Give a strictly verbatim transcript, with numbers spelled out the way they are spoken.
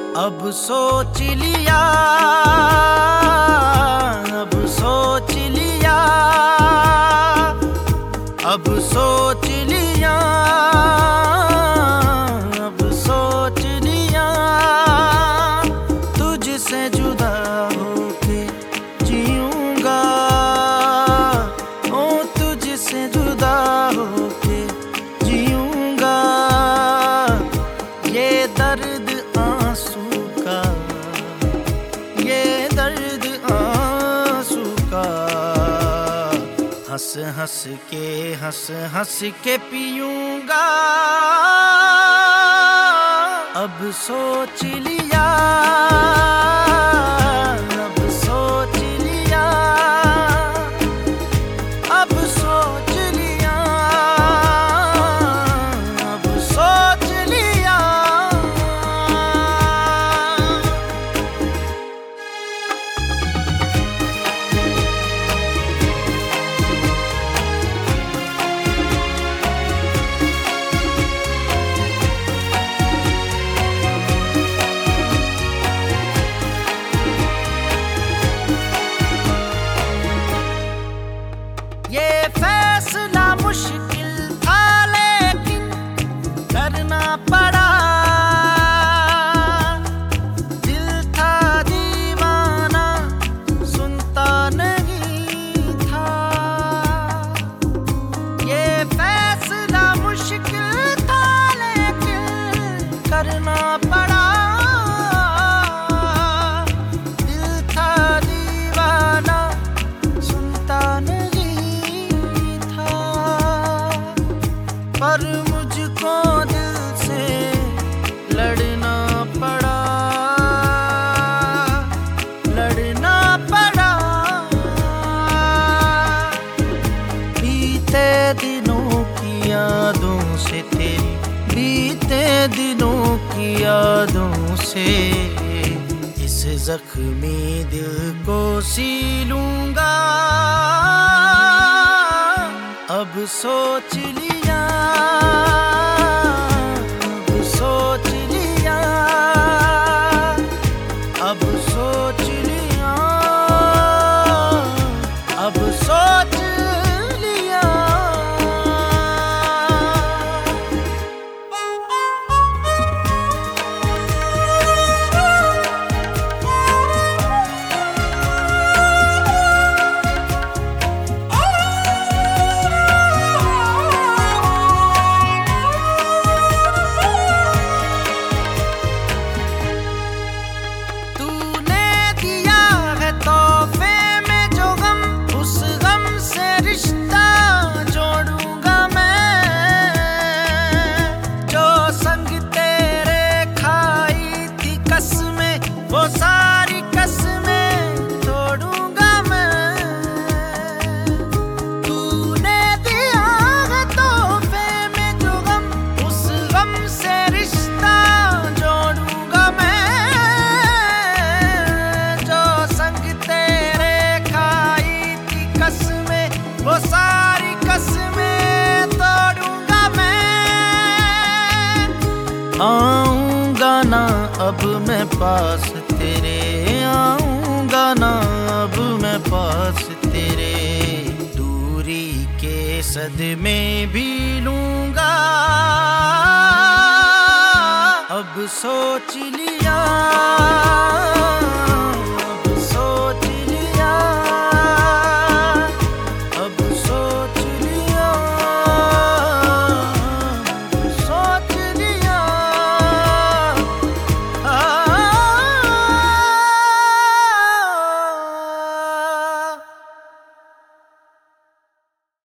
अब सोच लिया, अब सोच लिया, अब सोच लिया, अब सोच लिया, तुझसे जुदा होके जीऊंगा, ओ तुझसे जुदा होके जीऊंगा। ये दर्द आंसू का, ये दर्द आंसू का, हंस हंस के हंस हंस के पीऊंगा। अब सोच लिया, अब सोच लिया, अब सोच लिया, अब सोच लिया। ये फैसला मुश्किल था लेकिन करना पड़ा, दिल था दीवाना सुनता नहीं था। ये फैसला मुश्किल था लेकिन करना पड़ा, दिल था दीवाना सुनता नहीं। पर मुझको दिल से लड़ना पड़ा, लड़ना पड़ा। बीते दिनों की यादों से तेरी, बीते दिनों की यादों से इस जख्मी दिल को सी लूंगा। अब सोच लिया, अब सोच लिया, अब सोच लिया, अब सोच लिया। वो सारी कसमें तोड़ूंगा मैं, तूने दिया है तोहफे में जो गम, उस गम से रिश्ता जोड़ूंगा मैं। जो संग तेरे खाई थी कसमें, वो सारी कसमें तोड़ूंगा मैं। आऊंगा ना अब मैं पास तेरे, आऊंगा ना अब मैं पास तेरे, दूरी के सदमे भी लूंगा। अब सोच लिया।